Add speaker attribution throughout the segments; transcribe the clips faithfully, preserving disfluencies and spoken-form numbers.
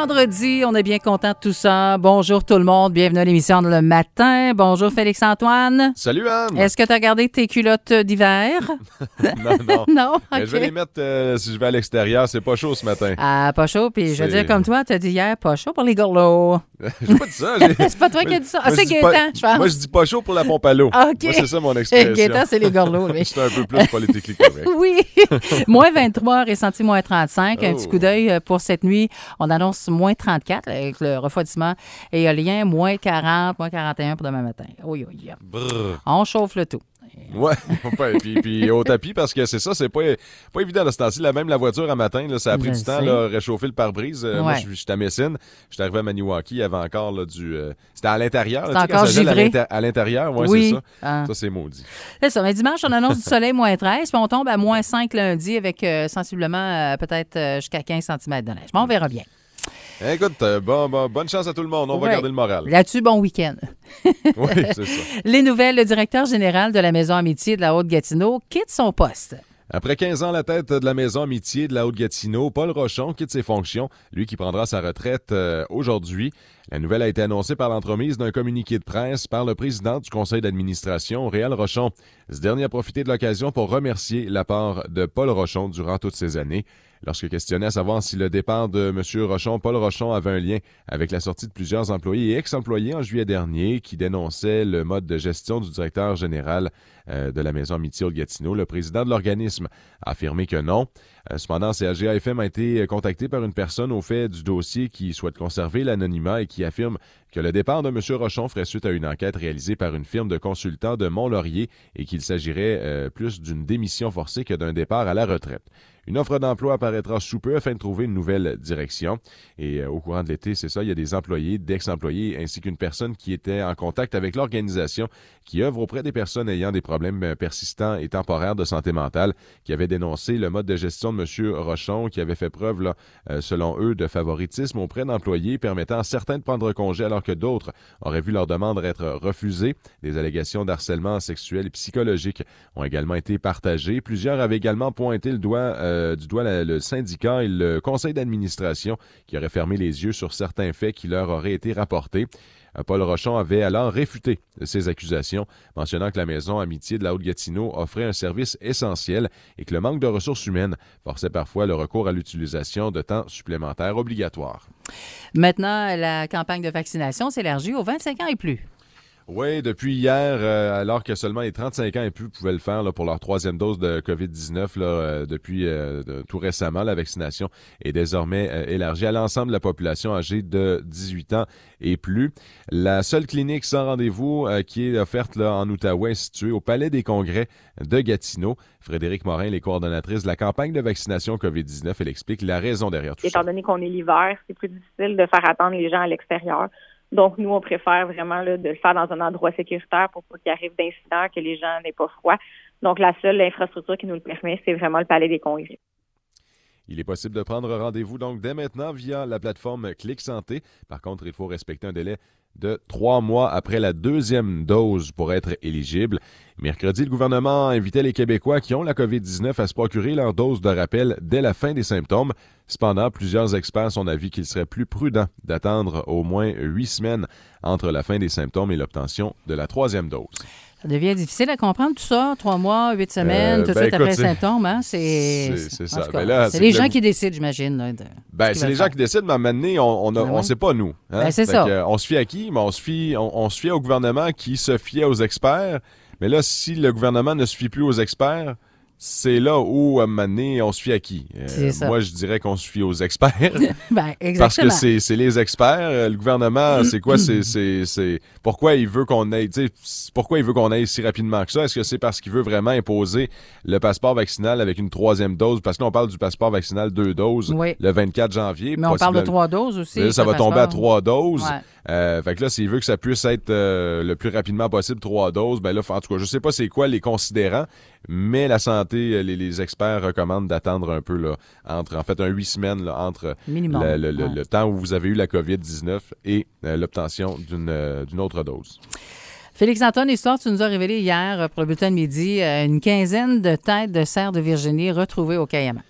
Speaker 1: vendredi, on est bien content de tout ça. Bonjour tout le monde, bienvenue à l'émission Le Matin. Bonjour Félix-Antoine.
Speaker 2: Salut Anne.
Speaker 1: Est-ce que tu as gardé tes culottes d'hiver?
Speaker 2: non, non.
Speaker 1: non?
Speaker 2: Mais
Speaker 1: Okay.
Speaker 2: je vais les mettre euh, si je vais à l'extérieur. C'est pas chaud ce matin.
Speaker 1: Ah, pas chaud. Puis je veux
Speaker 2: C'est-
Speaker 1: dire comme toi, tu as dit hier, pas chaud pour les gorlots.
Speaker 2: J'ai pas dit ça. j'ai-
Speaker 1: C'est pas toi qui as dit ça. Ah,
Speaker 2: Moi,
Speaker 1: c'est
Speaker 2: je dis
Speaker 1: Gaétan,
Speaker 2: pas-
Speaker 1: je pense.
Speaker 2: Moi, je dis pas chaud pour la pompe à l'eau.
Speaker 1: OK.
Speaker 2: Moi, c'est ça mon expression.
Speaker 1: Gaétan, c'est les gorlots. lui.
Speaker 2: C'est un peu plus politiquement correct.
Speaker 1: Oui. moins vingt-trois, ressenti moins trente-cinq. Un
Speaker 2: Oh.
Speaker 1: petit coup d'œil pour cette nuit. On annonce moins trente-quatre avec le refroidissement éolien, moins quarante, moins quarante et un pour demain matin. Oui, oui, oui.
Speaker 2: Brrr.
Speaker 1: On chauffe le tout.
Speaker 2: Ouais, ouais, puis, puis au tapis, parce que c'est ça, c'est pas, pas évident de ce temps-ci. Là, même la voiture à matin, là, ça a pris
Speaker 1: Je
Speaker 2: du temps,
Speaker 1: sais.
Speaker 2: là, réchauffer le pare-brise. Euh, Moi,
Speaker 1: Ouais.
Speaker 2: je je suis à Messine. Je suis arrivé à Maniwaki, il y avait encore là, du... euh, C'était à l'intérieur. là,
Speaker 1: C'était
Speaker 2: tu sais, quand
Speaker 1: encore
Speaker 2: ça gèle à
Speaker 1: givré.
Speaker 2: l'inter- À l'intérieur, ouais,
Speaker 1: Oui.
Speaker 2: c'est ça.
Speaker 1: Ah.
Speaker 2: Ça, c'est maudit.
Speaker 1: C'est ça. Mais dimanche, on annonce du soleil, moins treize, puis on tombe à moins cinq lundi avec euh, sensiblement euh, peut-être euh, jusqu'à quinze centimètres de neige. Mais on verra bien.
Speaker 2: Écoute, euh, bon, bon, bonne chance à tout le monde. On
Speaker 1: Ouais.
Speaker 2: va garder le moral.
Speaker 1: Là-dessus, bon week-end.
Speaker 2: Oui, c'est ça.
Speaker 1: Les nouvelles, le directeur général de la Maison Amitié de la Haute-Gatineau quitte son poste.
Speaker 2: Après quinze ans à la tête de la Maison Amitié de la Haute-Gatineau, Paul Rochon quitte ses fonctions, lui qui prendra sa retraite euh, aujourd'hui. La nouvelle a été annoncée par l'entremise d'un communiqué de presse par le président du conseil d'administration, Réal Rochon. Ce dernier a profité de l'occasion pour remercier l'apport de Paul Rochon durant toutes ces années. Lorsque questionné à savoir si le départ de M. Rochon, Paul Rochon avait un lien avec la sortie de plusieurs employés et ex-employés en juillet dernier qui dénonçaient le mode de gestion du directeur général euh, de la Maison Amitié Haute-Gatineau, le président de l'organisme a affirmé que non. Euh, cependant, C A G A F M a été contacté par une personne au fait du dossier qui souhaite conserver l'anonymat et qui affirme que le départ de M. Rochon ferait suite à une enquête réalisée par une firme de consultants de Mont-Laurier et qu'il s'agirait euh, plus d'une démission forcée que d'un départ à la retraite. Une offre d'emploi apparaîtra sous peu afin de trouver une nouvelle direction. Et euh, au courant de l'été, c'est ça, il y a des employés, d'ex-employés, ainsi qu'une personne qui était en contact avec l'organisation qui œuvre auprès des personnes ayant des problèmes euh, persistants et temporaires de santé mentale, qui avait dénoncé le mode de gestion de M. Rochon, qui avait fait preuve, là, euh, selon eux, de favoritisme auprès d'employés, permettant à certains de prendre congé alors que d'autres auraient vu leur demande être refusée. Des allégations d'harcèlement sexuel et psychologique ont également été partagées. Plusieurs avaient également pointé le doigt euh, du doigt la, le syndicat et le conseil d'administration qui auraient fermé les yeux sur certains faits qui leur auraient été rapportés. Euh, Paul Rochon avait alors réfuté ces accusations, mentionnant que la Maison Amitié de la Haute-Gatineau offrait un service essentiel et que le manque de ressources humaines forçait parfois le recours à l'utilisation de temps supplémentaires obligatoires.
Speaker 1: Maintenant, la campagne de vaccination s'élargit aux vingt-cinq ans et plus.
Speaker 2: Oui, depuis hier, euh, alors que seulement les trente-cinq ans et plus pouvaient le faire là, pour leur troisième dose de covid dix-neuf, là, euh, depuis euh, de, tout récemment, la vaccination est désormais euh, élargie à l'ensemble de la population âgée de dix-huit ans et plus. La seule clinique sans rendez-vous euh, qui est offerte là, en Outaouais est située au Palais des Congrès de Gatineau. Frédéric Morin, les coordonnatrices de la campagne de vaccination covid dix-neuf, elle explique la raison derrière tout
Speaker 3: Étant
Speaker 2: ça.
Speaker 3: donné qu'on est l'hiver, c'est plus difficile de faire attendre les gens à l'extérieur. Donc, nous, on préfère vraiment là, de le faire dans un endroit sécuritaire pour pas qu'il arrive d'incidents, que les gens n'aient pas froid. Donc, la seule infrastructure qui nous le permet, c'est vraiment le Palais des Congrès.
Speaker 2: Il est possible de prendre rendez-vous donc dès maintenant via la plateforme Clic Santé. Par contre, il faut respecter un délai de trois mois après la deuxième dose pour être éligible. Mercredi, le gouvernement invitait les Québécois qui ont la covid dix-neuf à se procurer leur dose de rappel dès la fin des symptômes. Cependant, plusieurs experts sont d'avis qu'il serait plus prudent d'attendre au moins huit semaines entre la fin des symptômes et l'obtention de la troisième dose.
Speaker 1: Ça devient difficile à comprendre tout ça. Trois mois, huit semaines,
Speaker 2: Euh,
Speaker 1: tout de
Speaker 2: ben,
Speaker 1: suite après les
Speaker 2: écoute,
Speaker 1: symptômes. Hein? C'est,
Speaker 2: c'est- c'est
Speaker 1: en
Speaker 2: ça.
Speaker 1: tout cas,
Speaker 2: Ben là,
Speaker 1: c'est
Speaker 2: c'est
Speaker 1: les
Speaker 2: que
Speaker 1: gens
Speaker 2: le-
Speaker 1: qui décident, j'imagine. Là, de-
Speaker 2: Ben,
Speaker 1: ce
Speaker 2: c'est
Speaker 1: qu'ils
Speaker 2: les
Speaker 1: veulent
Speaker 2: gens
Speaker 1: faire.
Speaker 2: qui décident, mais à un moment donné, on on, a-
Speaker 1: Ben
Speaker 2: on
Speaker 1: ouais.
Speaker 2: sait pas, nous. Hein?
Speaker 1: Ben, c'est
Speaker 2: Fait
Speaker 1: ça.
Speaker 2: que, euh, on se fie à qui? Ben, on se fie, on, on se fie au gouvernement qui se fiait aux experts. Mais là, si le gouvernement ne se fie plus aux experts, c'est là où, à un moment donné, on se fie à qui? Euh,
Speaker 1: C'est ça.
Speaker 2: moi, je dirais qu'on se fie aux experts.
Speaker 1: Ben, exactement.
Speaker 2: Parce que c'est, c'est les experts. Euh, Le gouvernement, c'est quoi? C'est, c'est, c'est... Pourquoi il veut qu'on aille, tu sais, pourquoi il veut qu'on aille si rapidement que ça? Est-ce que c'est parce qu'il veut vraiment imposer le passeport vaccinal avec une troisième dose? Parce que là, on parle du passeport vaccinal deux doses
Speaker 1: Oui.
Speaker 2: le vingt-quatre janvier.
Speaker 1: Mais on parle de
Speaker 2: possiblement-
Speaker 1: trois doses aussi.
Speaker 2: Mais là, ça
Speaker 1: le
Speaker 2: va tomber à
Speaker 1: passeport.
Speaker 2: trois doses.
Speaker 1: Ouais.
Speaker 2: Euh, fait que là, s'il veut que ça puisse être euh, le plus rapidement possible trois doses, ben là, en tout cas, je sais pas c'est quoi les considérants, mais la santé, les, les experts recommandent d'attendre un peu, là, entre, en fait, un huit semaines, là, entre
Speaker 1: Minimum.
Speaker 2: le, le- le-
Speaker 1: Ouais.
Speaker 2: le temps où vous avez eu la covid dix-neuf et euh, l'obtention d'une, euh, d'une autre dose.
Speaker 1: Félix-Antoine, histoire, tu nous as révélé hier euh, pour le bulletin de midi euh, une quinzaine de têtes de cerfs de Virginie retrouvées au Cayama.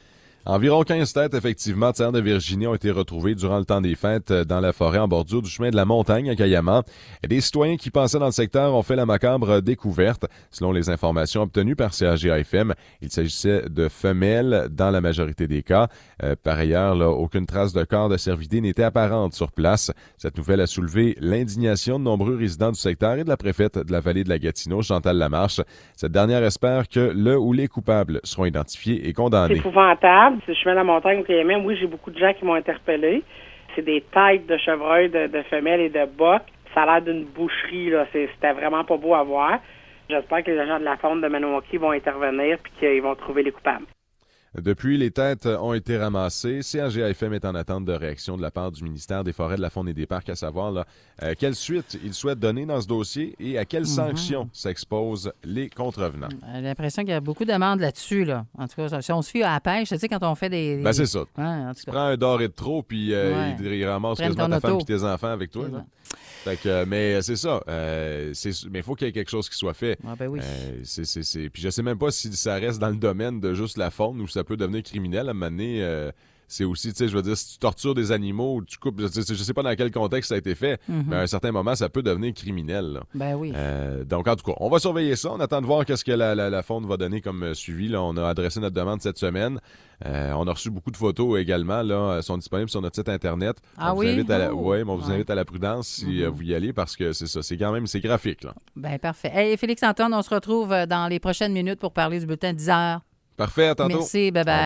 Speaker 2: Environ quinze têtes, effectivement, de cerfs de Virginie ont été retrouvées durant le temps des fêtes dans la forêt en bordure du chemin de la montagne à Cayamant. Des citoyens qui passaient dans le secteur ont fait la macabre découverte. Selon les informations obtenues par C A G A F M, il s'agissait de femelles dans la majorité des cas. Euh, par ailleurs, là, aucune trace de corps de cervidés n'était apparente sur place. Cette nouvelle a soulevé l'indignation de nombreux résidents du secteur et de la préfète de la vallée de la Gatineau, Chantal Lamarche. Cette dernière espère que le ou les coupables seront identifiés et condamnés.
Speaker 4: C'est épouvantable. C'est le chemin de la montagne au Cayamant. Oui, j'ai beaucoup de gens qui m'ont interpellé. C'est des têtes de chevreuils, de, de femelles et de bocs. Ça a l'air d'une boucherie, là. C'est, c'était vraiment pas beau à voir. J'espère que les agents de la faune de Maniwaki vont intervenir et qu'ils vont trouver les coupables.
Speaker 2: Depuis, les têtes ont été ramassées. C A G A F M est en attente de réaction de la part du ministère des Forêts, de la Faune et des Parcs, à savoir là, euh, quelle suite il souhaite donner dans ce dossier et à quelles mm-hmm. sanctions s'exposent les contrevenants.
Speaker 1: J'ai l'impression qu'il y a beaucoup de demandes là-dessus. Là. En tout cas, si on se fie à la pêche, tu sais, quand on fait des... des...
Speaker 2: Ben c'est ça.
Speaker 1: Ouais, en tout
Speaker 2: tu
Speaker 1: cas.
Speaker 2: prends un doré de trop, puis euh, ouais. il, il ramasse quasiment ta femme et tes enfants avec toi. Là. Fait que, mais c'est ça. Euh, c'est, mais il faut qu'il y ait quelque chose qui soit fait.
Speaker 1: Ah ben oui.
Speaker 2: Euh, c'est, c'est, c'est... Puis je sais même pas si ça reste dans le domaine de juste la faune ou ça peut devenir criminel à un moment donné. Euh, c'est aussi, tu sais, je veux dire, si tu tortures des animaux ou tu coupes, je sais, je sais pas dans quel contexte ça a été fait, mm-hmm. mais à un certain moment, ça peut devenir criminel. Là.
Speaker 1: Ben oui.
Speaker 2: Euh, donc, en tout cas, on va surveiller ça. On attend de voir qu'est-ce que la, la, la faune va donner comme suivi. Là, on a adressé notre demande cette semaine. Euh, on a reçu beaucoup de photos également. Là, elles sont disponibles sur notre site Internet.
Speaker 1: Ah
Speaker 2: on
Speaker 1: oui?
Speaker 2: Vous invite à la,
Speaker 1: oh.
Speaker 2: ouais, mais on vous
Speaker 1: ouais.
Speaker 2: invite à la prudence si mm-hmm. vous y allez parce que c'est ça. C'est quand même c'est graphique. Là.
Speaker 1: Ben parfait. Hey, Félix-Antoine, on se retrouve dans les prochaines minutes pour parler du bulletin de dix heures.
Speaker 2: Parfait, à tantôt.
Speaker 1: Merci, bye-bye.